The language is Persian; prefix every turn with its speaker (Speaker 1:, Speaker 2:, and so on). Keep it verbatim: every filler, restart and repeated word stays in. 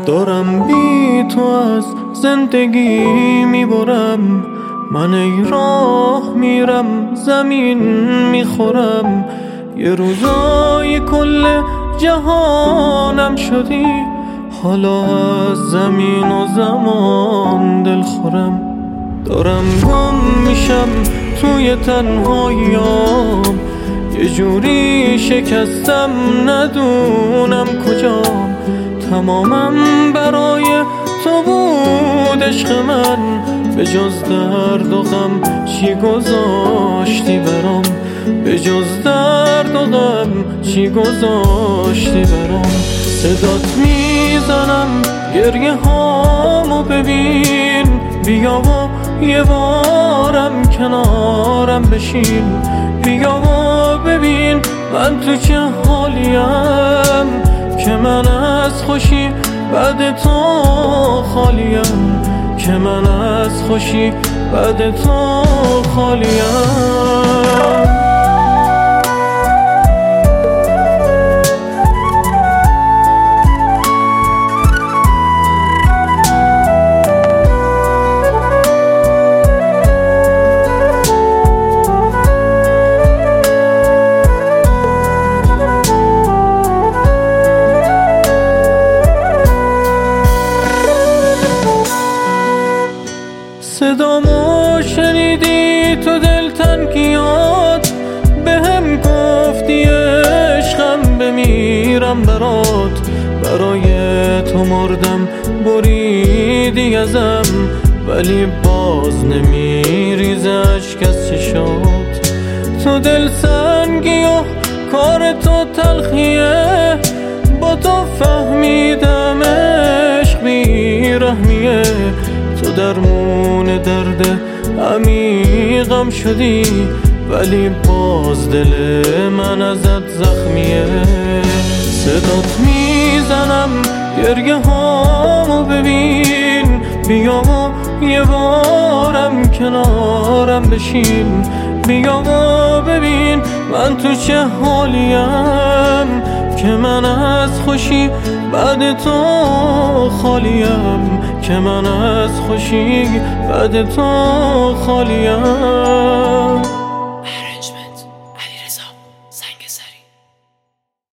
Speaker 1: دارم بی تو از زندگی میبرم، من ای راه میرم زمین میخورم. یه روزای کل جهانم شدی، حالا از زمین و زمان دل خورم. دارم گم میشم توی تنهاییام، یه جوری شکستم ندونم کجام. تمامم برای تو بود عشق من، به جز درد و غم چی گذاشتی برام؟ به جز درد و غم چی گذاشتی برام؟ صدات میزنم گریه هامو ببین، بیا و یه بارم کنارم بشین. بیا و ببین من تو چه حالیم، که من از خوشی بعد تو خالیم. که من از خوشی بعد تو خالیم. صدامو شنیدی تو دلتنگیات، به هم گفتی عشقم بمیرم برات. برای تو مردم بریدی ازم، ولی باز نمیریزه اشک از چشات. تو دل سنگی و کار تو تلخیه، با تو فهمیدم عشق بیرحمیه. تو درمون درد عمیقم شدی، ولی باز دل من ازت زخمیه. صدات میزنم گریه هامو ببین، بیا و یه بارم کنارم بشین. بیا و ببین من تو چه حالیم، که من از خوشی بعد تو خالیم. که من از خوشی بعد تو خالیم.